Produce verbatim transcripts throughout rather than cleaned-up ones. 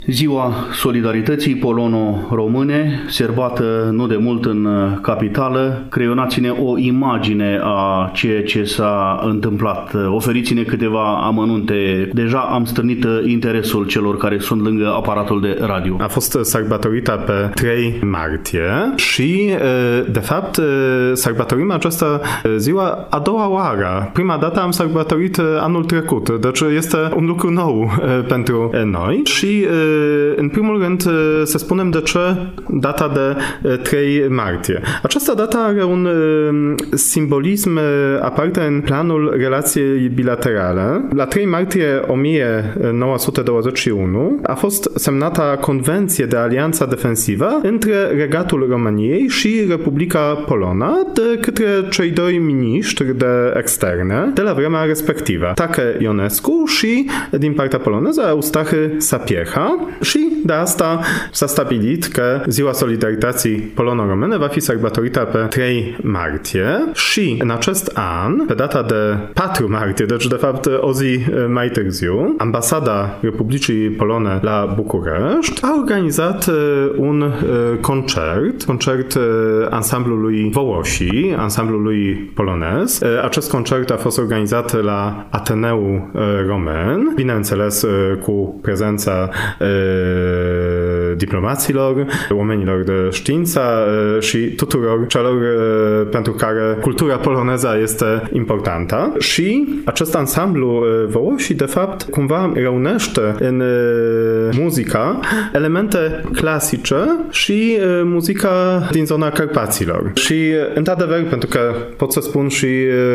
Ziua Solidarității polono-române, serbată nu de mult în capitală, creionați-ne o imagine a ceea ce s-a întâmplat. Oferiți-ne câteva amănunte. Deja am strânit interesul celor care sunt lângă aparatul de radio. A fost sărbătorită pe trei martie și, de fapt, sărbătorim această ziua a doua oară. Prima dată am sărbătorit anul trecut, deci este un lucru nou pentru noi și în primul rând să spunem de ce data de trei martie. Această dată are un simbolism aparte în planul relației bilaterale. La trei martie o mie nouă sute douăzeci și unu a fost semnată Convenție de Alianță Defensivă între Regatul României și Republica Polona de către cei doi miniștri de externe de la vremea respectivă, Tache Ionescu și, din partea poloneză, Eustache Sapieha. Și de asta s-a stabilit că Ziua Solidarității polono-române va fi sărbătorită pe trei martie și în acest an, pe data de patru martie, deci de fapt o zi mai târziu, Ambasada Republicii Polone la București a organizat un concert, concert ansamblului Wołosi, ansamblului polonez. Acest concert a fost organizat la Ateneul Romen, bineînțeles cu prezența diplomaților, oamenilor de știință și tuturor celor pentru care cultura poloneză este importantă. Și acest ansamblu Wołosi, de fapt, cumva reunește în muzica elemente clasice și muzica din zona Carpaților. Și, într-adevăr, pentru că pot să spun și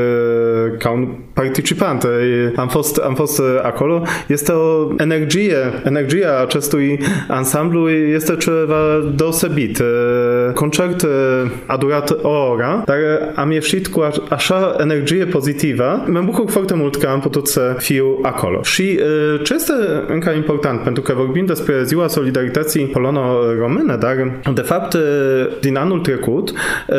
ca un participant, am fost, am fost acolo, este o energie, energia acestui ansamblu este ceva deosebit. Concert a durat o oră, dar am ieșit cu așa energie pozitivă. Mă bucur foarte mult că am putut să fiu acolo. Și ce este încă important, pentru că vorbim despre Ziua Solidarității polono-române, dar de fapt din anul trecut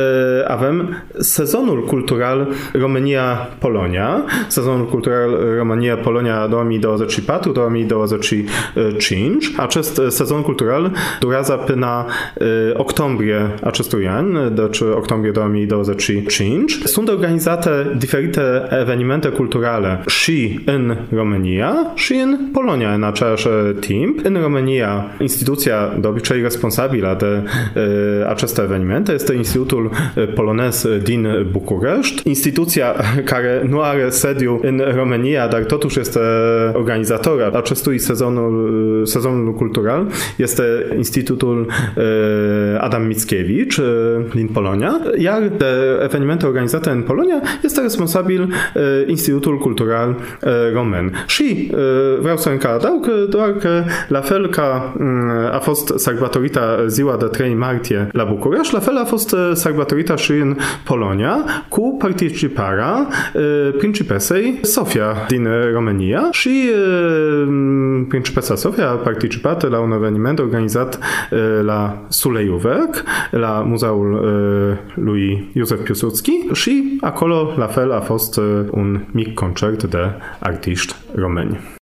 avem sezonul cultural România-Polonia, sezonul cultural România-Polonia două mii douăzeci și patru două mii douăzeci și cinci. Acest sezon cultural durează până uh, octombrie acestui an, deci octombrie două mii douăzeci și cinci. Sunt organizate diferite evenimente culturale și în România și în Polonia în același timp. În România, instituția de obicei responsabilă de uh, aceste evenimente este Institutul Polonez din București, instituția care nu are sediu în România, dar totuși este organizator acestui sezonul, sezonul cultural, este Institutul Adam Mickiewicz din Polonia, iar de evenimente organizate în Polonia este responsabil Institutul Cultural Romen. Și vreau să încă adaug doar că la fel ca a fost sărbătorită ziua de trei martie la București, la fel a fost sărbătorită și în Polonia cu participarea principesei Sofia din România și principesa Sofia a participat la un eveniment organizat la Sulejówek, la muzeul lui Józef Piłsudski și acolo la fel a fost un mic concert de artiști români.